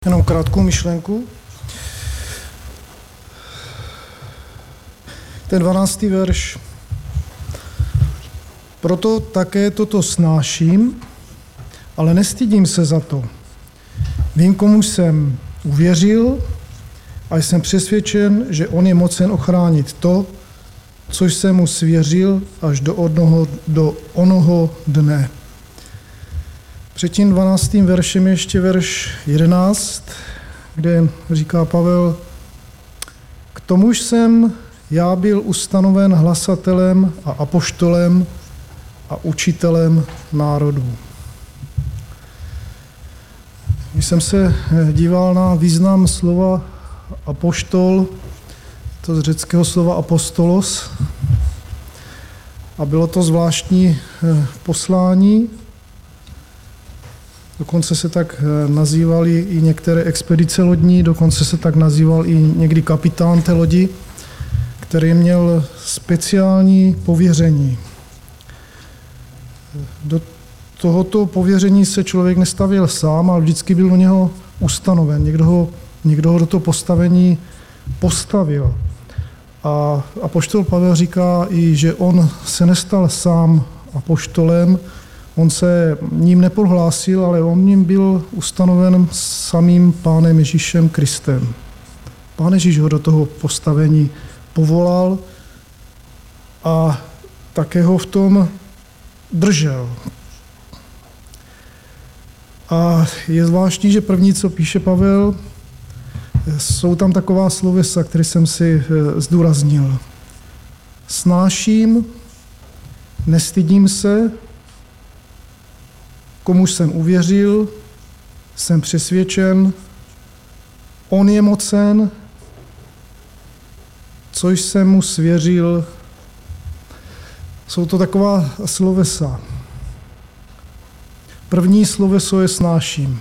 Jenom krátkou myšlenku. Ten 12. verš. Proto také toto snáším, ale nestydím se za to. Vím, komu jsem uvěřil a jsem přesvědčen, že on je mocen ochránit to, co jsem mu svěřil až do onoho dne. Před tím 12. veršem je ještě verš 11, kde říká Pavel, k tomuž jsem já byl ustanoven hlasatelem a apoštolem a učitelem národů. Když jsem se díval na význam slova apoštol, to z řeckého slova apostolos, a bylo to zvláštní poslání, dokonce se tak nazývaly i některé expedice lodní, dokonce se tak nazýval i někdy kapitán té lodi, který měl speciální pověření. Do tohoto pověření se člověk nestavil sám, ale vždycky byl u něho ustanoven. Někdo ho do toho postavení postavil. A apoštol Pavel říká i, že on se nestal sám apoštolem, on se ním neprohlásil, ale on ním byl ustanoven samým Pánem Ježíšem Kristem. Pán Ježíš ho do toho postavení povolal a také ho v tom držel. A je zvláštní, že první, co píše Pavel, jsou tam taková slovesa, které jsem si zdůraznil. Snáším, nestydím se, komu jsem uvěřil, jsem přesvědčen, on je mocen, co jsem mu svěřil. Jsou to taková slovesa. První sloveso je snáším.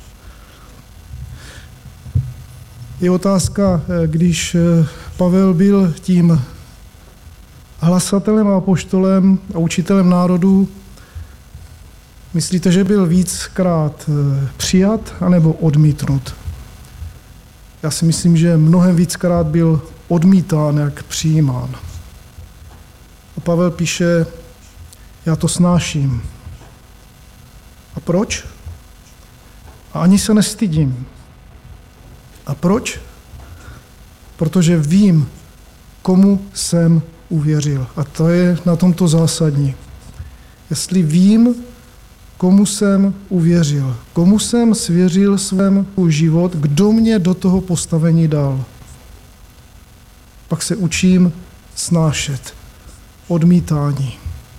Je otázka, když Pavel byl tím hlasatelem a apoštolem a učitelem národů, myslíte, že byl víckrát přijat anebo odmítnut? Já si myslím, že mnohem víckrát byl odmítán, jak přijímán. A Pavel píše, já to snáším. A proč? A ani se nestydím. A proč? Protože vím, komu jsem uvěřil. A to je na tomto zásadní. Jestli vím, komu jsem uvěřil, komu jsem svěřil svém život, kdo mě do toho postavení dal. Pak se učím snášet odmítání,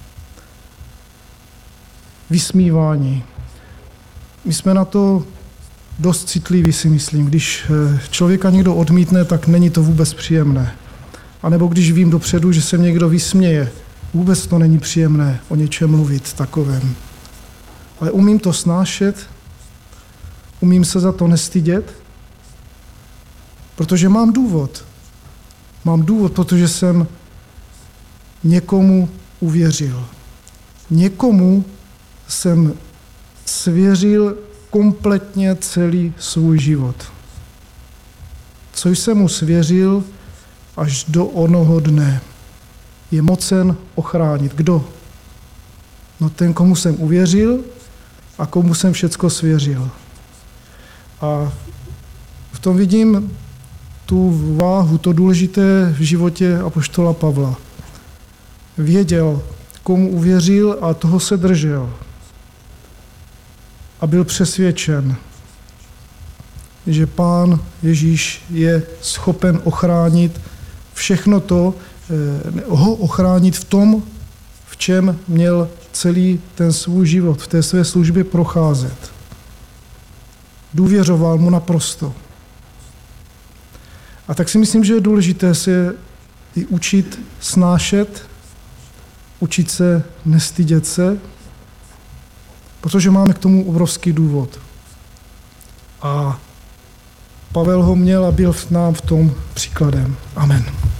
vysmívání. My jsme na to dost citliví, si myslím. Když člověka někdo odmítne, tak není to vůbec příjemné. A nebo když vím dopředu, že se někdo vysměje, vůbec to není příjemné o něčem mluvit takovém. Ale umím to snášet, umím se za to nestydět, protože mám důvod. Mám důvod, protože jsem někomu uvěřil. Někomu jsem svěřil kompletně celý svůj život. Co jsem mu svěřil až do onoho dne. Je mocen ochránit. Kdo? No ten, komu jsem uvěřil a komu jsem všecko svěřil. A v tom vidím tu váhu, to důležité v životě apoštola Pavla. Věděl, komu uvěřil a toho se držel. A byl přesvědčen, že Pán Ježíš je schopen ochránit všechno to, ho ochránit v tom, v čem měl celý ten svůj život, v té své službě procházet. Důvěřoval mu naprosto. A tak si myslím, že je důležité se i učit snášet, učit se nestydět se, protože máme k tomu obrovský důvod. A Pavel ho měl a byl nám v tom příkladem. Amen.